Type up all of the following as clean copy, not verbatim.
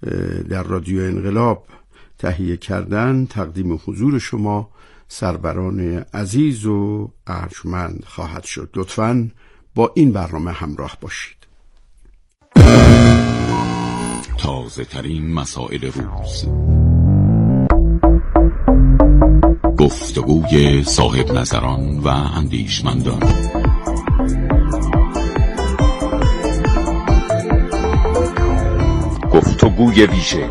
در رادیو انقلاب تهیه کردن تقدیم حضور شما سروران عزیز و ارجمند خواهد شد. لطفاً با این برنامه همراه باشید. تازه ترین مسائل روز، گفتگوی صاحب نظران و اندیشمندان، گفتگوی ویژه،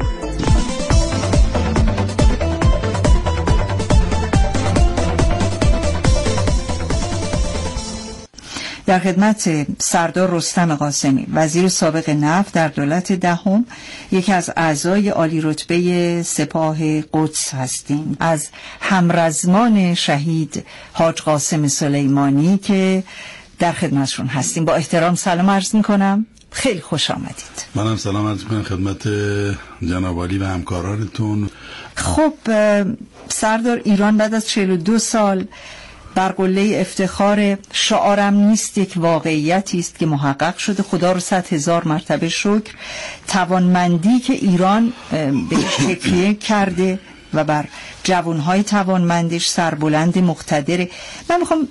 در خدمت سردار رستم قاسمی، وزیر سابق نفت در دولت دهم، یکی از اعضای عالی رتبه سپاه قدس هستیم. از همرزمان شهید حاج قاسم سلیمانی که در خدمتشون هستیم با احترام سلام عرض میکنم. خیلی خوش آمدید. منم سلام عرض میکنم خدمت جناب عالی و همکارانتون. خب سردار، ایران بعد از 42 سال بر قله افتخار شعارم نیست یک واقعیتی است که محقق شده. خدا رو 100,000 مرتبه شکر. توانمندی که ایران بهش تکیه کرده و بر جوانهای توانمندش سربلند مقتدره. من میخوام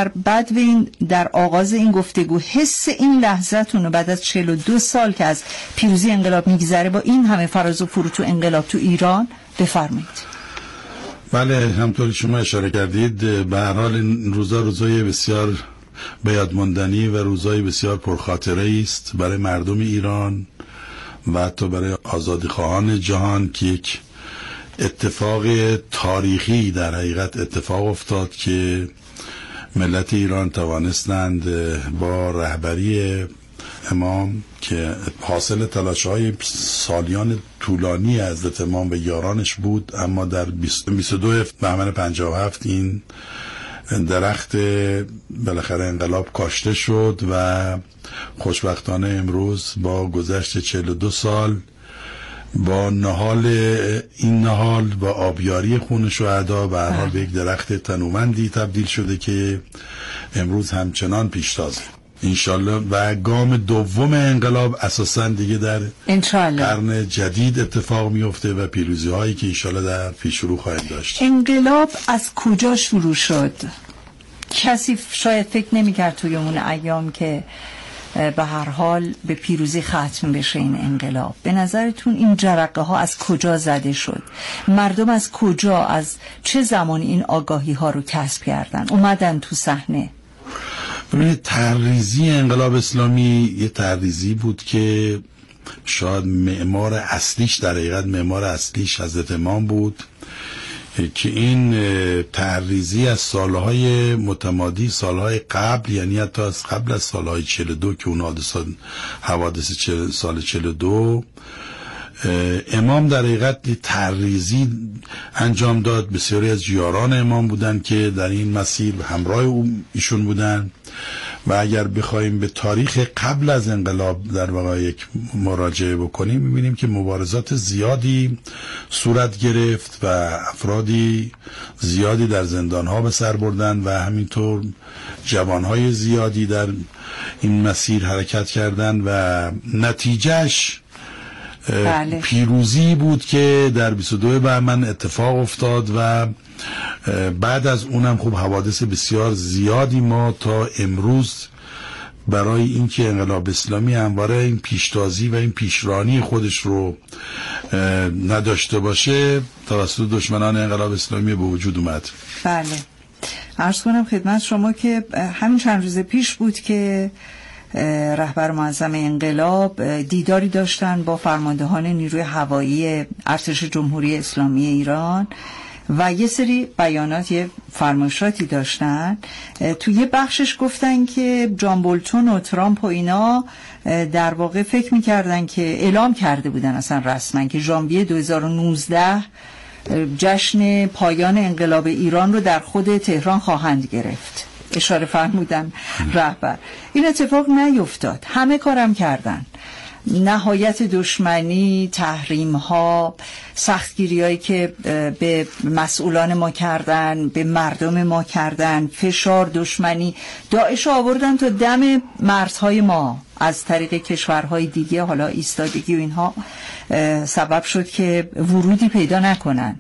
در آغاز این گفتگو حس این لحظتون رو بعد از 42 سال که از پیروزی انقلاب میگذره با این همه فراز و فرود تو انقلاب تو ایران بفرمایید. بله، همطور شما اشاره کردید، به هر حال این روزای بسیار به یاد ماندنی و روزای بسیار پرخاطره است برای مردم ایران و حتی برای آزادیخواهان جهان که یک اتفاق تاریخی در حقیقت اتفاق افتاد که ملت ایران توانستند با رهبری امام که حاصل تلاش‌های سالیان طولانی حضرت امام و یارانش بود، اما در 22 بهمن 57 این درخت بالاخره انقلاب کاشته شد و خوشبختانه امروز با گذشت 42 سال با این نهال و آبیاری خون شهدا به هر حال به یک درخت تنومندی تبدیل شده که امروز همچنان پیشتازه انشالله و گام دوم انقلاب اساساً دیگه در قرن جدید اتفاق میفته و پیروزی هایی که انشالله در پیش رو خواهیم داشت. انقلاب از کجا شروع شد؟ کسی شاید فکر نمی‌کرد توی اون ایام که به هر حال به پیروزی ختم بشه این انقلاب. به نظرتون این جرقه ها از کجا زده شد؟ مردم از کجا، از چه زمانی این آگاهی ها رو کسب کردن اومدن تو صحنه؟ ببینید، تحریزی انقلاب اسلامی یه تحریزی بود که شاید معمار اصلیش حضرت امام بود که این تحریزی از سالهای متمادی، سالهای قبل، یعنی حتی از قبل از سالهای 42 که اون حوادث سال 42 امام در حقیقت تحریزی انجام داد. بسیاری از یاران امام بودن که در این مسیر همراه ایشون بودن و اگر بخوایم به تاریخ قبل از انقلاب در واقع یک مراجعه بکنیم می‌بینیم که مبارزات زیادی صورت گرفت و افرادی زیادی در زندان‌ها به سر بردن و همینطور جوان‌های زیادی در این مسیر حرکت کردند و نتیجهش پیروزی بود که در 22 بهمن اتفاق افتاد و بعد از اونم خوب حوادث بسیار زیادی ما تا امروز برای اینکه انقلاب اسلامی همواره این پیشتازی و این پیشرانی خودش رو نداشته باشه توسط دشمنان انقلاب اسلامی به وجود اومد. بله، عرض کنم خدمت شما که همین چند روز پیش بود که رهبر معظم انقلاب دیداری داشتن با فرماندهان نیروی هوایی ارتش جمهوری اسلامی ایران و یه سری بیانات، یه فرمایشاتی داشتن. تو یه بخشش گفتن که جان بولتون و ترامپ و اینا در واقع فکر میکردن که اعلام کرده بودن اصلا رسما که ژانویه 2019 جشن پایان انقلاب ایران رو در خود تهران خواهند گرفت. اشاره فرمودن رهبر. این اتفاق نیفتاد. همه کارم کردن نهایت دشمنی، تحریم ها، سختگیری هایی که به مسئولان ما کردن، به مردم ما کردن، فشار، دشمنی، داعش آوردن تا دم مرزهای ما از طریق کشورهای دیگه، حالا ایستادگی و اینها سبب شد که ورودی پیدا نکنن.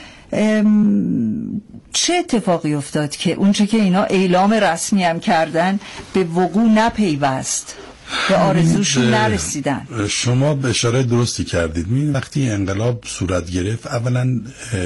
چه اتفاقی افتاد که اونچه که اینا اعلام رسمی هم کردن به وقوع نپیوست، به آرزوشون نرسیدن؟ شما به اشاره درستی کردید. وقتی انقلاب صورت گرفت، اولا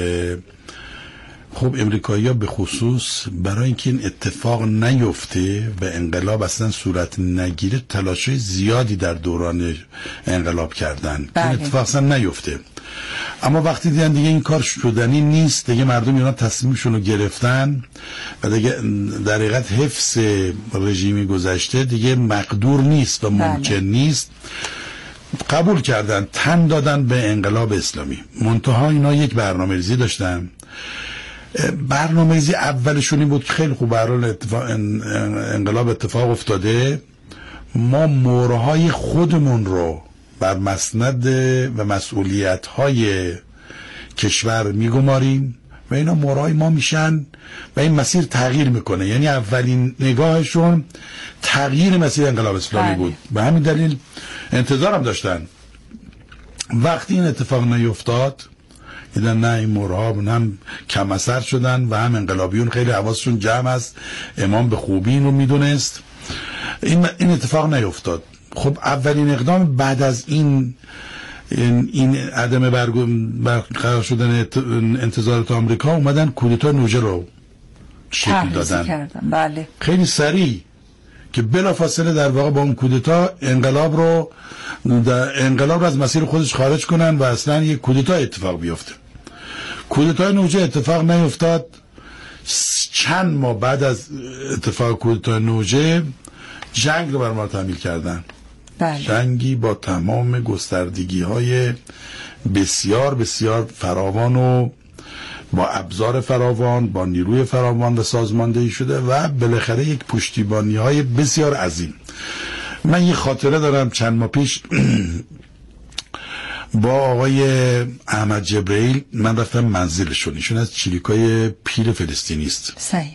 خب امریکایی‌ها به خصوص برای اینکه این اتفاق نیفته و انقلاب اصلا صورت نگیره تلاش‌های زیادی در دوران انقلاب کردن که این اتفاق اصلا نیفته. اما وقتی دیدن دیگه این کار شدنی نیست، دیگه مردم ایران تصمیمشون رو گرفتن و دیگه در حقیقت حفظ رژیمی گذشته دیگه مقدور نیست و ممکن نیست، قبول کردن، تن دادن به انقلاب اسلامی. منتها اینا یک برنامه‌ریزی داشتن. برنامه‌ریزی اولشون این بود که خیلی خوب، برای انقلاب اتفاق افتاده، ما مهرهای خودمون رو بر مسند و مسئولیت‌های کشور میگماریم و اینا مهرهای ما میشن و این مسیر تغییر میکنه. یعنی اولین نگاهشون تغییر مسیر انقلاب اسلامی بود. به همین دلیل انتظارم داشتن. وقتی این اتفاق نیفتاد، دیدن نه این مهرها هم کم اثر شدن و هم انقلابیون خیلی حواسشون جمع است، امام به خوبی این رو میدونست، این اتفاق نیفتاد. خب اولین اقدام بعد از این عدم برقرار شدن انتظارات آمریکا، اومدن کودتا نوژه رو شکل دادن. بله. خیلی سریع که بلافاصله در واقع با اون کودتا انقلاب رو از مسیر خودش خارج کنن و اصلا یک کودتا اتفاق بیفته. کودتا نوژه اتفاق نیفتاد. چند ماه بعد از اتفاق کودتا نوژه جنگ رو بر ما تحمیل کردن. بله. جنگی با تمام گستردگی‌های بسیار بسیار فراوان و با ابزار فراوان، با نیروی فراوان و سازماندهی شده و بالاخره یک پشتیبانی‌های بسیار عظیم. من یه خاطره دارم چند ماه پیش با آقای احمد جبرئیل من رفتم منزلشون. ایشون از چریکای پیر فلسطینی است. صحیح.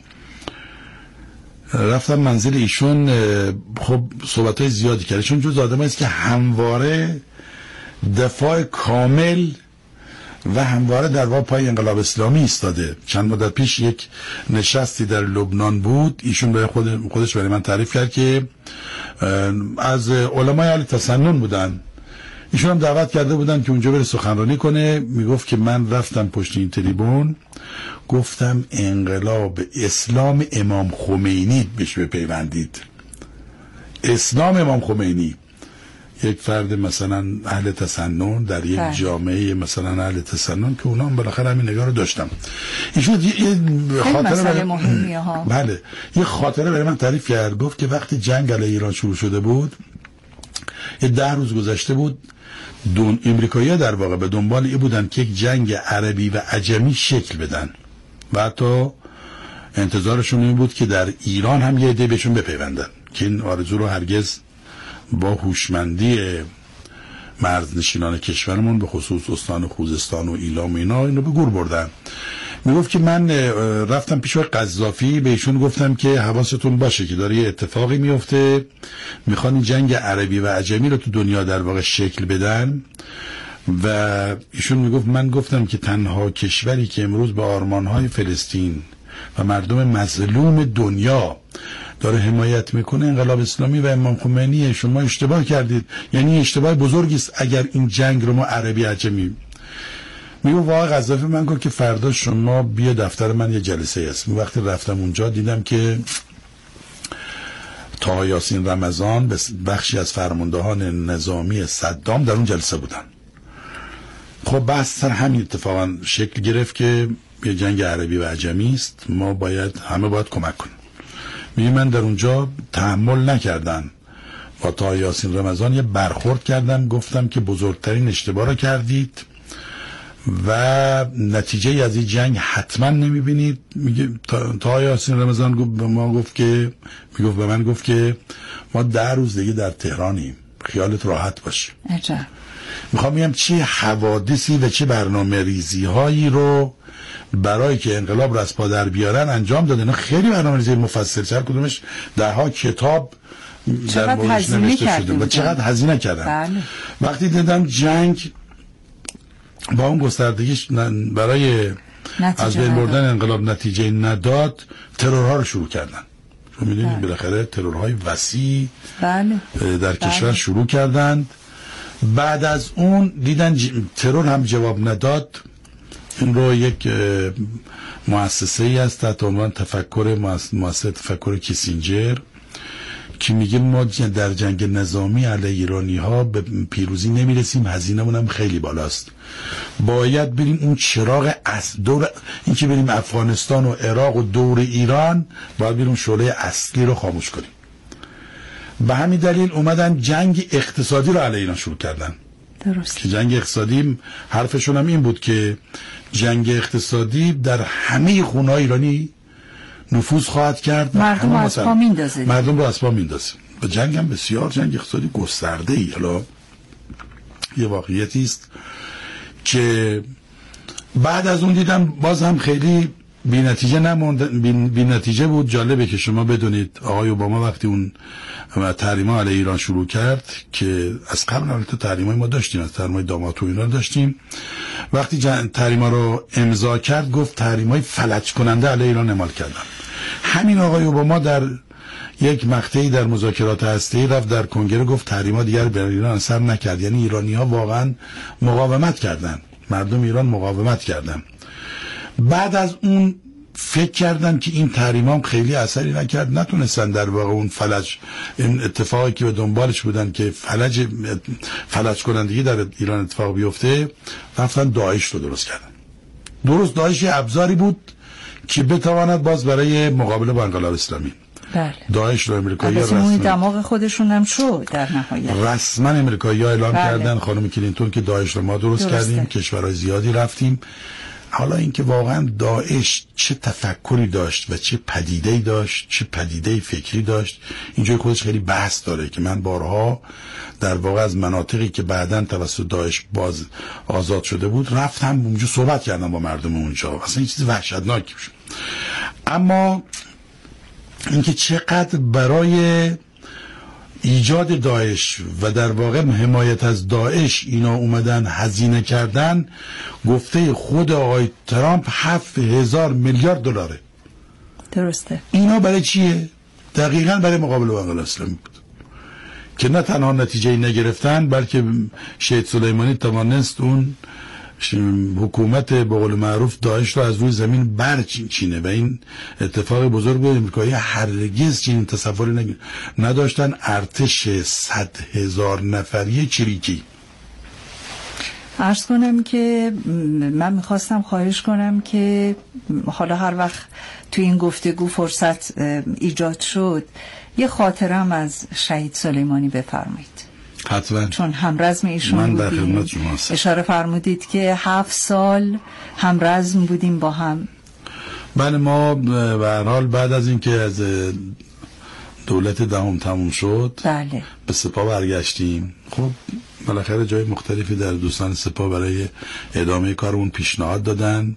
رفتم منزل ایشون، خب صحبت‌های زیادی کردن. ایشون جز آدمایی است که همواره دفاع کامل و همواره در واقع پای انقلاب اسلامی ایستاده. چند مدت پیش یک نشستی در لبنان بود، ایشون به خودش برای من تعریف کرد که از علمای اهل تسنن بودن. ایشون هم دعوت کرده بودن که اونجا بره سخنرانی کنه. میگفت که من رفتم پشت این تریبون، گفتم انقلاب اسلام امام خمینی بهش بپیوندید. اسلام امام خمینی، یک فرد مثلا اهل تسنن در یک جامعه مثلا اهل تسنن که اونا هم بالاخره همین نگاه رو داشتم. ایشون یه خاطره مهمیه ها. بله، یه خاطره برای من تعریف کرد. گفت که وقتی جنگ علیه ایران شروع شده بود، یه 10 روز گذشته بود، امریکایی‌ها در واقع به دنبال این بودن که یک جنگ عربی و عجمی شکل بدن و حتی انتظارشون این بود که در ایران هم یه عده بهشون بپیوندن که این آرزو رو هرگز با هوشمندی مرزنشینان کشورمون به خصوص استان خوزستان و ایلام و اینا اینو به گور بردن. میگفت که من رفتم پیش قذافی، به ایشون گفتم که حواستون باشه که داره یه اتفاقی میفته، میخوان این جنگ عربی و عجمی رو تو دنیا در واقع شکل بدن. و ایشون میگفت من گفتم که تنها کشوری که امروز به آرمانهای فلسطین و مردم مظلوم دنیا داره حمایت میکنه انقلاب اسلامی و امام خمینیه. شما اشتباه کردید، یعنی اشتباه بزرگی است اگر این جنگ رو ما عربی عجمی. میگه واقعا قذافی من گفت که فردا شما بیا دفتر من یه جلسه هست. وقتی رفتم اونجا دیدم که طه یاسین رمضان بخشی از فرماندهان نظامی صدام در اون جلسه بودن. خب بحث سر همین اتفاقا شکل گرفت که یه جنگ عربی و عجمی است، ما همه باید کمک کنیم. میگه من در اونجا تحمل نکردم، با طه یاسین رمضان یه برخورد کردم، گفتم که بزرگترین اشتباه را کردید و نتیجه از این جنگ حتما نمیبینید. میگه طه یاسین رمضان گفت به من گفت که ما 10 روز دیگه در تهرانیم، خیالت راحت باشه. عجب. میخوام بگم چه حوادثی و چه برنامه ریزی هایی رو برای که انقلاب رو از پا در بیارن انجام دادن. خیلی برنامه ریزی مفصل، هر کدومش ده کتاب در موردش نوشته شده و چقدر هزینه کردن. بله. وقتی دیدم جنگ با اون گستردگیش برای از بین بردن انقلاب نتیجه نداد، ترورها رو شروع کردن. شما میدونید بالاخره ترورهای وسیع در کشور شروع کردند. بعد از اون دیدن ترور هم جواب نداد، این رو یک مؤسسه ای است تحت عنوان مؤسسه تفکر کیسینجر که میگه ما در جنگ نظامی علیه ایرانی ها به پیروزی نمیرسیم، هزینه‌مون هم خیلی بالاست، باید بریم اون چراغ دور این که بریم افغانستان و عراق و دور ایران، باید بریم شعله اصلی رو خاموش کنیم. به همین دلیل اومدن جنگ اقتصادی رو علیه ایران شروع کردن. درست. که جنگ اقتصادی حرفشون هم این بود که جنگ اقتصادی در همه خونه‌های ایرانی نفوذ خواهد کرد، مردم رو از پا میندازه. مردم رو از پا میندازه. و جنگ هم بسیار جنگ اقتصادی گسترده ای. حالا یه واقعیتی است که بعد از اون دیدم باز هم خیلی بی نتیجه بود. جالبه که شما بدونید آقای اوباما وقتی اون تحریما علیه ایران شروع کرد، که از قبل البته تحریمای ما داشتیم، از تحریمای داماد و اینا داشتیم، وقتی تحریما رو امضا کرد گفت تحریمای فلج کننده علیه ایران اعمال کردن. همین آقای اوباما در یک مقطعی در مذاکرات هسته‌ای رفت در کنگره گفت تحریما دیگر بر ایران اثر نکرد. یعنی ایرانی‌ها واقعا مقاومت کردن، مردم ایران مقاومت کردن. بعد از اون فکر کردن که این تحریم هم خیلی اثری نکرد، نتونستن در واقع اون این اتفاقی که به دنبالش بودن که فلج کنندگی در ایران اتفاق بیفته، رفتن داعش رو درست کردن. درست داعش ابزاری بود که بتواند باز برای مقابله با انقلاب اسلامی. بله. داعش رو امریکایی‌ها رسما دماغ خودشون هم شد در نهایت. رسما امریکایی‌ها اعلام کردن، خانم کلینتون، که داعش رو ما درست کردیم، کشورهای زیادی رفتیم. حالا اینکه واقعا داعش چه تفکری داشت و چه پدیده‌ای داشت، چه پدیده فکری داشت، اینجای خودش خیلی بحث داره که من بارها در واقع از مناطقی که بعداً توسط داعش باز آزاد شده بود رفتم اونجا صحبت کردم با مردم اونجا. اصلا این چیز وحشتناکی بود. اما اینکه چقدر برای ایجاد داعش و در واقع حمایت از داعش اینا اومدن هزینه کردن، گفته خود آقای ترامپ 7,000 میلیارد دلاره. درسته. اینا برای چیه؟ دقیقاً برای مقابله با انقلاب اسلامی بود که نه تنها نتیجه نگرفتن، بلکه شهید سلیمانی توانست اون حکومت به قول معروف داعش رو از روی زمین برچینه و این اتفاق بزرگ بود. امریکایی هرگز چنین تصوری نداشتن. ارتش 100,000 نفری چریکی. عرض کنم که من میخواستم خواهش کنم که حالا هر وقت تو این گفتگو فرصت ایجاد شد یه خاطرم از شهید سلیمانی بفرمایید. حتما. چون همرزم ایشون بودیم، اشاره فرمودید که 7 سال همرزم بودیم با هم. بله، ما به هر حال بعد از اینکه از دولت دهم تموم شد، بله، به سپاه برگشتیم. خب بالاخره جای مختلفی در دوستان سپاه برای ادامه کارمون پیشنهاد دادن.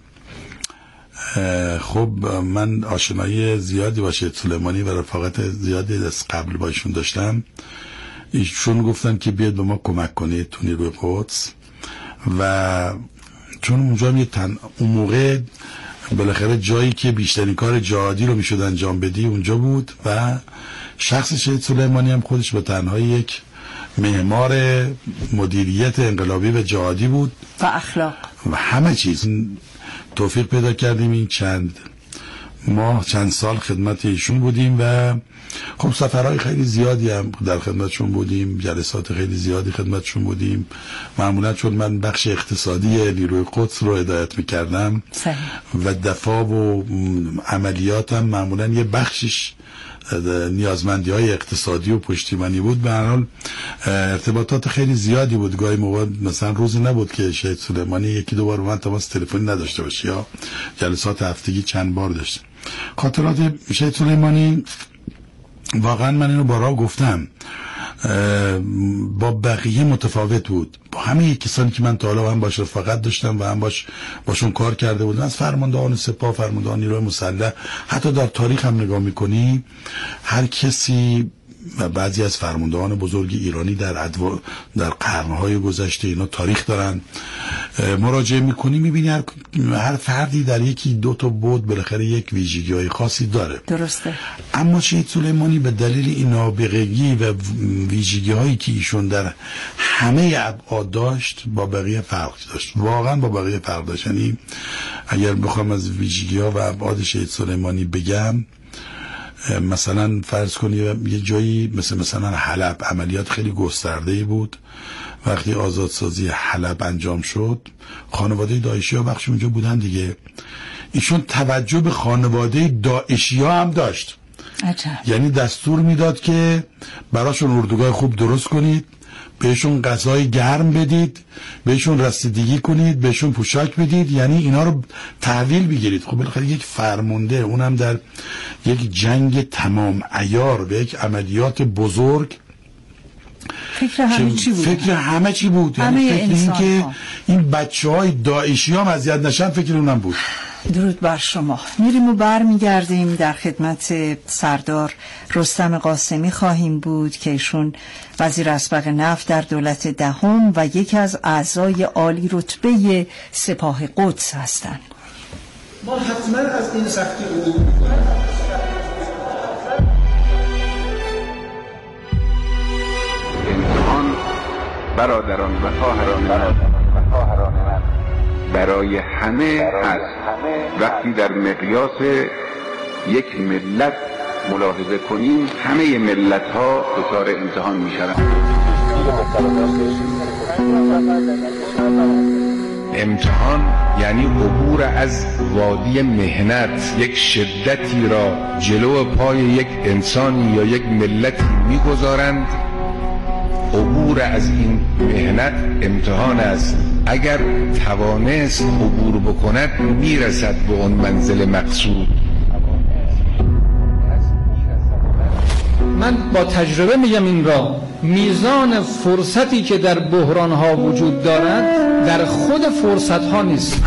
خب من آشنایی زیادی با شهید سلیمانی و رفاقت زیادی از قبل با ایشون داشتم. ایشون گفتن که بیاد به ما کمک کنید تو نیروی قدس، و چون اونجا اون موقع بالاخره جایی که بیشترین کار جهادی رو میشد انجام بدی اونجا بود و شخص شهید سلیمانی هم خودش به تنهایی یک معمار مدیریت انقلابی و جهادی بود و اخلاق و همه چیز. توفیق پیدا کردیم این چند سال خدمت ایشون بودیم و خب سفرهای خیلی زیادی هم در خدمتشون بودیم، جلسات خیلی زیادی خدمتشون بودیم. معمولا چون من بخش اقتصادی نیروی قدس رو هدایت میکردم و دفاع و عملیاتم معمولا یه بخشش نیازمندی های اقتصادی و پشتیبانی بود. به هر حال ارتباطات خیلی زیادی بود. گاهی موقع مثلا روزی نبود که شهید سلیمانی یکی دو بار من تماس تلفنی نداشته باشه، یا جلسات هفتگی چند بار داشته. خاطرات شهید سلیمانی واقعا من اینو بارها گفتم، با بقیه متفاوت بود. با همه کسانی که من تا حالا هم باش رفاقت داشتم و هم باشون کار کرده بودم، از فرماندهان سپاه، فرماندهان نیروی مسلح، حتی در تاریخ هم نگاه میکنی هر کسی و بعضی از فرماندهان بزرگ ایرانی در قرنهای گذشته اینا تاریخ دارن، مراجعه میکنی میبینی هر فردی در یکی دو تا بود بالاخره یک ویژگی‌های خاصی داره. درسته. اما شهید سلیمانی به دلیل این نابغگی و ویژگی‌هایی که ایشون در همه ابعاد داشت با بقیه فرق داشت، واقعا با بقیه فرق داشت. یعنی اگر بخوام از ویژگی‌ها و ابعاد شهید سلیمانی بگم، مثلا فرض کنی یه جایی مثلا حلب عملیات خیلی گسترده‌ای بود. وقتی آزادسازی حلب انجام شد، خانواده داعشی‌ها بخشی اونجا بودن دیگه، ایشون توجه به خانواده داعشی‌ها هم داشت. عجب. یعنی دستور میداد که براشون اردوگاه خوب درست کنید، بهشون غذای گرم بدید، بهشون رسیدگی کنید، بهشون پوشاک بدید، یعنی اینا رو تحویل بگیرید. خب بالاخره یک فرمانده، اونم در یک جنگ تمام عیار به یک عملیات بزرگ، فکر همه چی بود. فکر همه چی بود. یعنی فکر این که این بچه‌های داعشی ها اذیت نشن فکر اونم بود. درود بر شما. میریم و برمیگردیم. در خدمت سردار رستم قاسمی خواهیم بود که ایشون وزیر اسبق نفت در دولت دهم و یکی از اعضای عالی رتبه سپاه قدس هستند. ما حتما از این سختی عبور می‌کنیم. امتحان برادران و خواهران من برای همه هست. وقتی در مقیاس یک ملت ملاحظه کنیم، همه ملت ها دچار امتحان می شوند. امتحان یعنی عبور از وادی مهنت، یک شدتی را جلو پای یک انسانی یا یک ملتی می‌گذارند. عبور از این مهنت امتحان است. اگر توانست عبور بکند میرسد به اون منزل مقصود. من با تجربه میگم این را، میزان فرصتی که در بحران ها وجود دارد در خود فرصت ها نیست.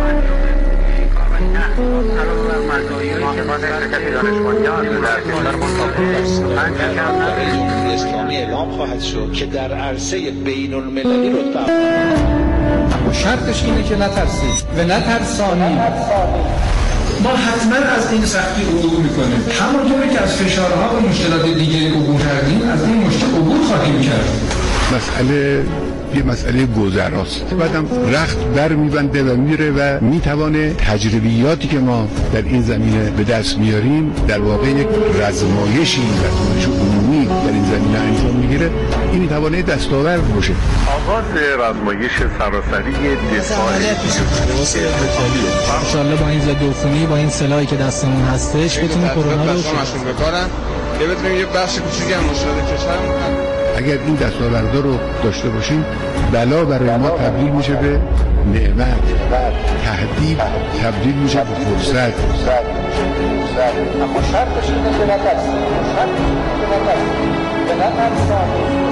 اسلامی اعلام خواهد شد که در عرصه بین المللی رتبه اما شرطش اینه که نترسید و نترسانید. ما حتما از این سختی عبور میکنیم، همونطوری که از فشارها و مشکلات دیگری عبور کردیم از این مشکل عبور خواهیم کرد. مسئله یه مسئله گذراست، بعدم رخت بر میبنده و میره و میتوانه تجربیاتی که ما در این زمینه به دست میاریم در واقع یک رزمایش عمومی در این زمینه انجام میگیره. این میتوانه دستاورد باشه. آغاز رزمایش سراسری دفاعی انشالله با این ضد عفونی، با این سلاحی که دستمون هستش بتونیم کرونا رو بکارن که بتونیم یه بخش کوچیکی از مشکلات کشور اگر این دستاوردا رو داشته باشیم، بلا برای ما تبدیل میشه به نعمت، تهدید تبدیل میشه به فرصت. اما شرطش اینه که نترسید.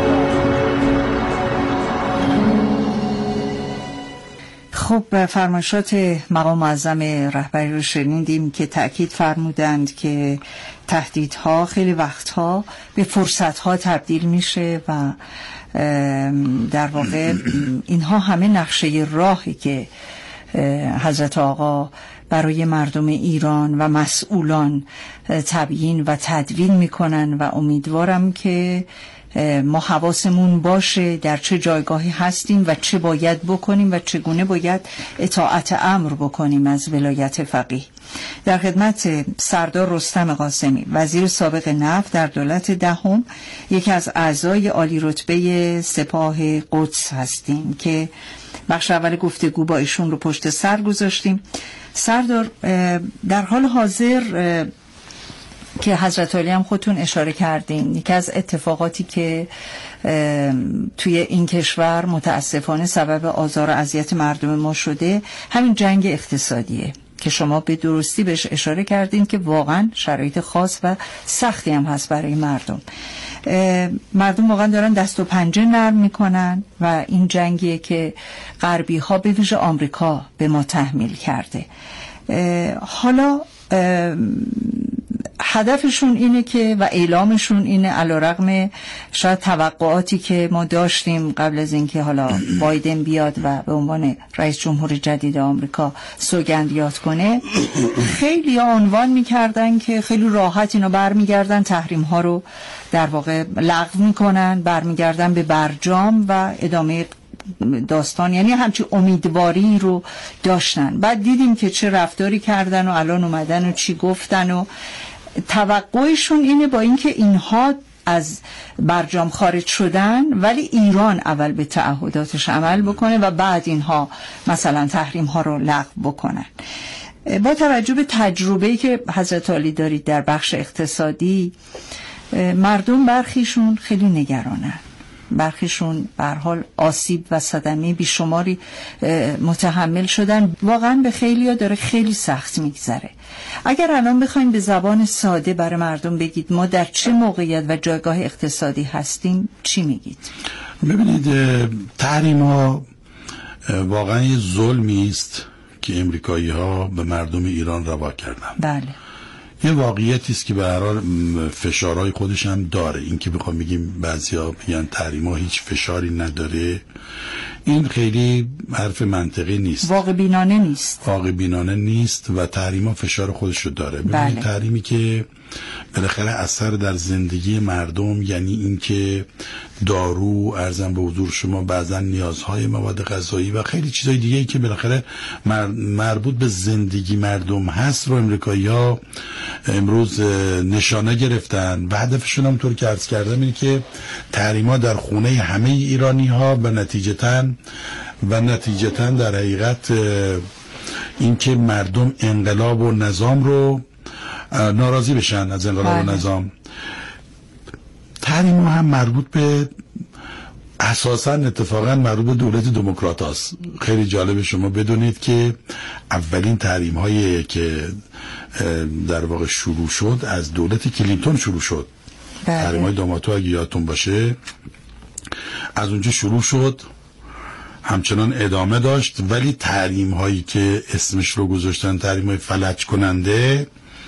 خب فرمایشات مقام معظم رهبری رو شنیدیم که تأکید فرمودند که تهدیدها خیلی وقتها به فرصتها تبدیل میشه و در واقع اینها همه نقشه راهی که حضرت آقا برای مردم ایران و مسئولان تبیین و تدوین میکنن و امیدوارم که ما حواسمون باشه در چه جایگاهی هستیم و چه باید بکنیم و چگونه باید اطاعت امر بکنیم از ولایت فقیه. در خدمت سردار رستم قاسمی وزیر سابق نفت در دولت دهم، یکی از اعضای عالی رتبه سپاه قدس هستیم که بخش اول گفتگو با ایشون رو پشت سر گذاشتیم. سردار، در حال حاضر که حضرت علی هم خودتون اشاره کردین، یکی از اتفاقاتی که توی این کشور متاسفانه سبب آزار و اذیت مردم ما شده همین جنگ اقتصادیه که شما به درستی بهش اشاره کردین که واقعا شرایط خاص و سختی هم هست برای مردم. مردم واقعا دارن دست و پنجه نرم میکنن و این جنگیه که غربی ها به ویژه آمریکا به ما تحمیل کرده. حالا هدفشون اینه که و اعلامشون اینه، علیرغم شاید توقعاتی که ما داشتیم قبل از اینکه حالا بایدن بیاد و به عنوان رئیس جمهور جدید آمریکا سوگند یاد کنه، خیلی عنوان میکردن که خیلی راحت اینا برمیگردن تحریم ها رو در واقع لغو میکنن، برمیگردن به برجام و ادامه داستان، یعنی همچی امیدواری رو داشتن. بعد دیدیم که چه رفتاری کردن و الان اومدن و چی گفتن و توقعشون اینه با اینکه اینها از برجام خارج شدن ولی ایران اول به تعهداتش عمل بکنه و بعد اینها مثلا تحریم ها رو لغو بکنن. با توجه به تجربه‌ای که حضرت عالی دارید در بخش اقتصادی، مردم برخیشون خیلی نگرانن، برخیشون به هر حال آسیب و صدمه بیشماری متحمل شدن. واقعا به خیلی‌ها داره خیلی سخت میگذره. اگر الان بخوایم به زبان ساده برای مردم بگید ما در چه موقعیت و جایگاه اقتصادی هستیم، چی میگید؟ ببینید، تحریم‌ها واقعا یه ظلمی است که امریکایی‌ها به مردم ایران روا کردن. بله. یه واقعیتی است که به هر حال فشارهای خودش هم داره. این که بخوام بگیم بعضیا میگن تحریم‌ها هیچ فشاری نداره، این خیلی حرف منطقی نیست، واقع بینانه نیست و تحریم‌ها فشار خودش رو داره. ببینید، تحریمی که بالاخره اثر در زندگی مردم، یعنی این که دارو، ارزم به حضور شما، بعضا نیازهای مواد غذایی و خیلی چیزای دیگه‌ای که بالاخره مربوط به زندگی مردم هست رو امریکایی‌ها امروز نشانه گرفتن و هدفشون هم طور که عرض کردم اینه که تحریم‌ها در خونه همه ایرانی‌ها و نتیجتاً در حقیقت این که مردم انقلاب و نظام رو ناراضی بشن از انقلاب و نظام. تحریم هم مربوط به اساساً اتفاقاً مربوط به دولت دموکرات هست. خیلی جالب شما بدونید که اولین تحریم هایی که در واقع شروع شد از دولت کلینتون شروع شد. تحریم های داماتو اگه یادتون باشه از اونجا شروع شد، همچنان ادامه داشت، ولی تحریم هایی که اسمش رو گذاشتن تحریم های فلج کننده،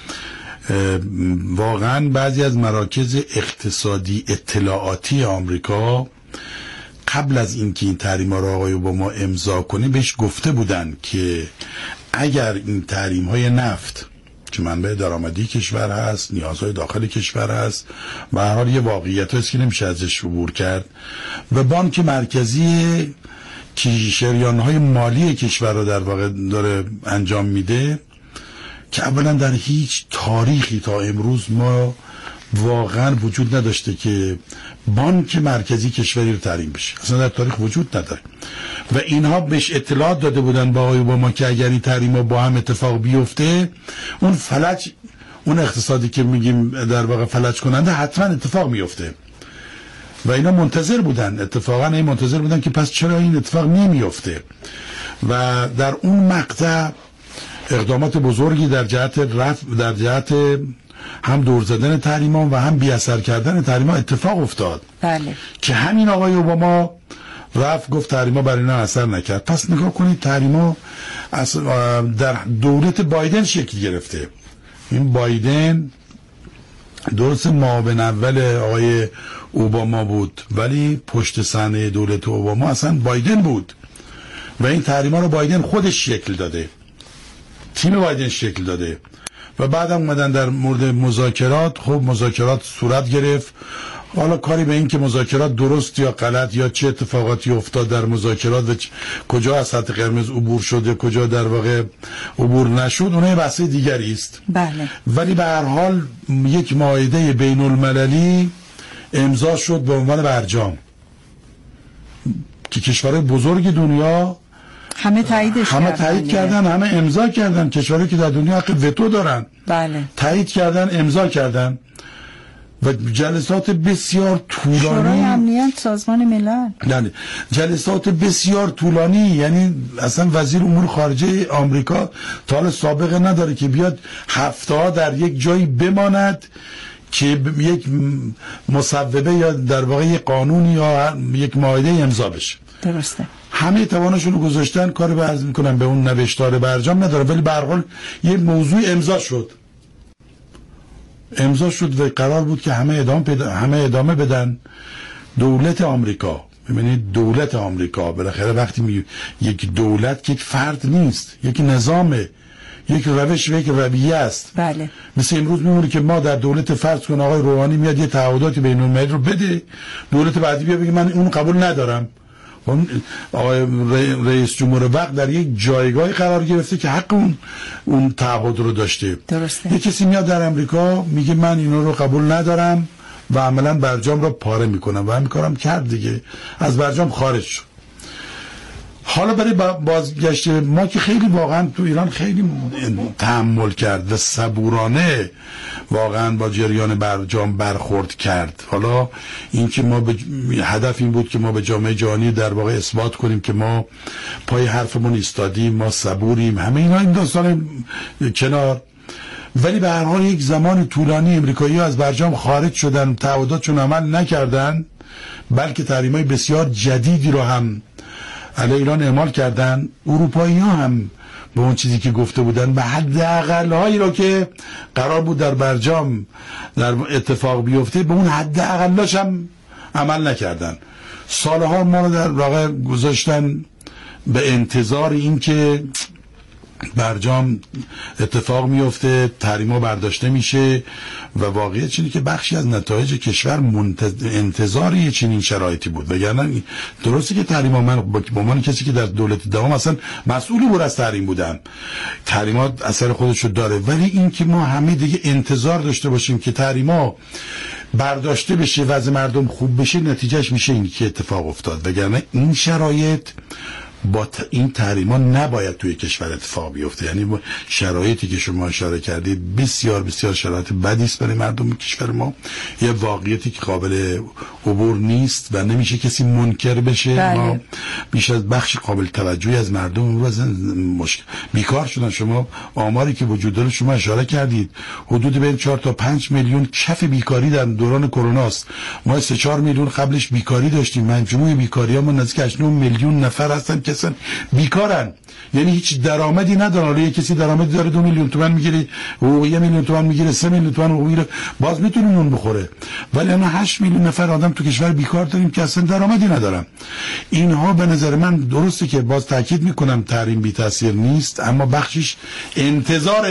واقعا بعضی از مراکز اقتصادی اطلاعاتی آمریکا قبل از اینکه این تحریم ها رو آقای اوباما امضا کنه بهش گفته بودن که اگر این تحریم های نفت که منبع درآمدی کشور هست، نیازهای داخل کشور هست، به هر حال یه واقعیت هست که نمیشه ازش عبور کرد و بانک مرکزی که شریانهای مالی کشور رو در واقع داره انجام میده، که اولا در هیچ تاریخی تا امروز ما واقعا وجود نداشته که بانک مرکزی کشوری رو تحریم بشه، اصلا در تاریخ وجود نداره و اینها بهش اطلاعات داده بودن با آقای اوباما که اگر این تحریم با هم اتفاق بیفته، اون فلج، اون اقتصادی که میگیم در واقع فلج کننده حتما اتفاق میفته و اینا منتظر بودن، اتفاقا این منتظر بودن که پس چرا این اتفاق نمیفته و در اون مقطع اقدامات بزرگی در جهت هم دور زدن تحریم‌ها و هم بی اثر کردن تحریم‌ها اتفاق افتاد. بله. که همین آقای اوباما رفت گفت تحریم‌ها برای اینا اثر نکرد. پس نگاه کنید تحریم‌ها در دولت بایدن شکل گرفته. این بایدن درست معاون اول آقای اوباما بود ولی پشت صحنه دولت اوباما اصلا بایدن بود و این تحریم‌ها رو بایدن خودش شکل داده، تیم بایدن شکل داده و بعدم اومدن در مورد مذاکرات. خب مذاکرات صورت گرفت، حالا کاری به این که مذاکرات درست یا غلط یا چه اتفاقاتی افتاد در مذاکرات و کجا از خط قرمز عبور شده کجا در واقع عبور نشد، اونها بحث دیگری است. بله. ولی به هر حال یک معاهده بین المللی امضا شد به عنوان برجام که کشورهای بزرگ دنیا همه تایید کردن، همه امضا کردن. کشورهایی که در دنیا حق وتو دارن بله تایید کردن، امضا کردن و جلسات بسیار طولانی، شورای امنیت سازمان ملل، یعنی جلسات بسیار طولانی، یعنی اصلا وزیر امور خارجه آمریکا تا حالا سابقه نداره که بیاد هفته ها در یک جایی بماند که یک مصوبه یا در واقع یک قانون یا یک معاهده امضا بشه. درسته. همه توانشون رو گذاشتن، کار به عرض میکنن به اون نوشتار برجام نداره، ولی به هر حال یه موضوع امضا شد و قرار بود که همه ادامه بدن. دولت آمریکا، ببینید دولت آمریکا بالاخره وقتی یک دولت یک فرد نیست، یک نظامه، یک روش و یک رویه است. بله. مثل امروز میمونه که ما در دولت فرض کن آقای روحانی میاد یه تعهداتی بین الملل رو بده، دولت بعدی بیا بگه من اون قبول ندارم. آقای رئیس جمهور وقت در یک جایگاهی قرار گرفته که حق اون تعهد رو داشته. درسته. یه کسی میاد در امریکا میگه من اینو رو قبول ندارم و عملا برجام رو پاره میکنم و همین کارم کرد دیگه، از برجام خارج شد. حالا برای بازگشت ما که خیلی واقعا تو ایران خیلی تحمل کرد و صبورانه واقعا با جریان برجام برخورد کرد. حالا این که ما هدف این بود که ما به جامعه جهانی در واقع اثبات کنیم که ما پای حرفمون ایستادیم، ما صبوریم، همه اینا این داستان کنار. ولی به هر حال یک زمان طولانی امریکایی‌ها از برجام خارج شدن، تعهداتشون عمل نکردن، بلکه تحریم‌های بسیار جدیدی رو هم علیه ایران اعمال کردن. اروپایی‌ها هم به اون چیزی که گفته بودن، به حداقل هایی رو که قرار بود در برجام در اتفاق بیفته، به اون حداقلش هم عمل نکردن. سالها ما رو در واقع گذاشتن به انتظار این که برجام اتفاق میفته، تحریما برداشته میشه و واقعیت اینه که بخشی از نتایج کشور انتظار یه چنین شرایطی بود. وگرنه درسته که تحریما، من به عنوان کسی که در دولت دوام اصلا مسئولی بود از تحریم بودم، تحریمات اثر خودشو داره، ولی این که ما همه دیگه انتظار داشته باشیم که تحریما برداشته بشه، وضع مردم خوب بشه، نتیجهش میشه این که اتفاق افتاد. وگرنه این شرایط با این تحریما نباید توی کشور اتفاق بیفته. یعنی شرایطی که شما اشاره کردید بسیار بسیار شرایط بدی است برای مردم کشور ما، یه واقعیتی که قابل عبور نیست و نمیشه کسی منکر بشه. بله. ما بیش از بخش قابل توجهی از مردم مشکل بیکار شدن. شما آماری که وجود داره شما اشاره کردید، حدود بین 4 تا 5 میلیون کف بیکاری در دوران کرونا است. ما 3-4 میلیون قبلش بیکاری داشتیم. مجموع بیکاری ها ما نزدیک 8 میلیون نفر هستن که اصلا بیکارن، یعنی هیچ درآمدی ندارن. حالا کسی درآمدی داره 2 میلیون تومان میگیره و 1 میلیون تومان میگیره، 3 میلیون تومان میگیره، باز میتونه نون بخوره. ولی اما 8 میلیون نفر آدم تو کشور بیکار داریم که اصلا درآمدی ندارن. اینها به نظر من درسته که باز تاکید میکنم تحریم بی تاثیر نیست، اما بخشش انتظار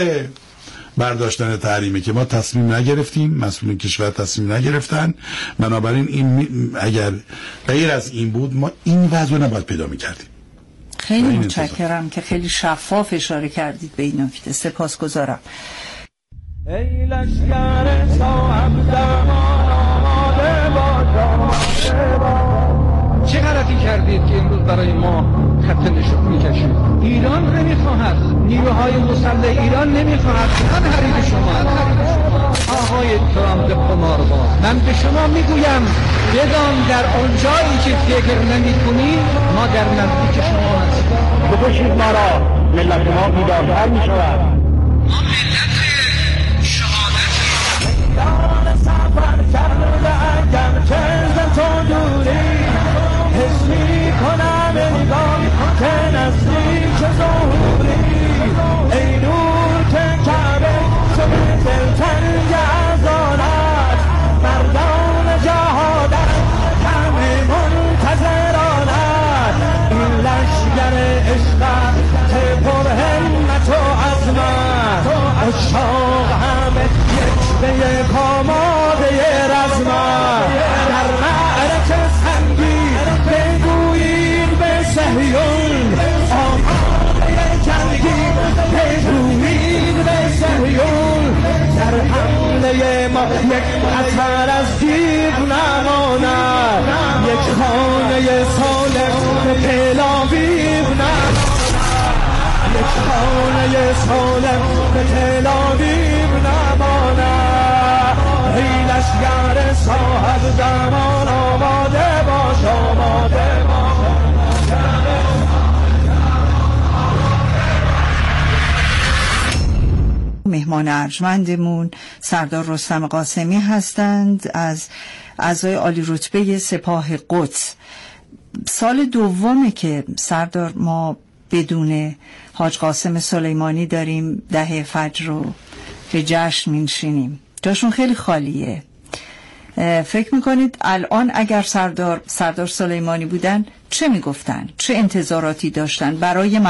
برداشتن تحریمه که ما تصمیم نگرفتیم، مسئولین کشور تصمیم نگرفتن. بنابراین این اگر غیر از این بود ما این وضع رو نباید پیدا میکردیم. خیلی متشکرم که خیلی شفاف اشاره کردید به این نکته. سپاسگزارم. ای لشکر صاحب درمان آماده باش، چه غلطی کردید که امروز برای ما خط نشون میکشید؟ ایران نمیخواهد، نیروهای مسلح ایران نمیخواهد، من حریف شما آقای ترامپ قمارباز. من به شما میگویم بدان در اون جایی که فکر نمیکنید ما در نزدیک شما هستیم. بکشید ما را، ملت ما بیدارتر میشود. ما ملت شهادتی دان سفر کرده اگر چند تو دوری حس میکنم انگار که نزدیک ظهوری ای نور که کعبه شده دلتنگ از آنت مردان جهادت همه منتظرانت این لشگر عشقت که پر همت و عظمت اشاق همه یک به یک آماده رزمت در معرکه سنگی بگویید به صهیون آماده جنگی بگویید به صهیون در حمله ما یک اثر از دیو نماند یک خانه صالح به تل‌آویو نماند یک خانه صالح به تل‌آویو نماند ای لشکر صاحب زمان آماده باش آماده باش. مهمان مهمان ارجمندمون سردار رستم قاسمی هستند از اعضای عالی رتبه سپاه قدس. سال دومه که سردار ما بدون حاج قاسم سلیمانی داریم 10 فجر رو به جشن می‌نشینیم. جاشون خیلی خالیه. فکر میکنید الان اگر سردار سلیمانی بودن چه میگفتن؟ چه انتظاراتی داشتن برای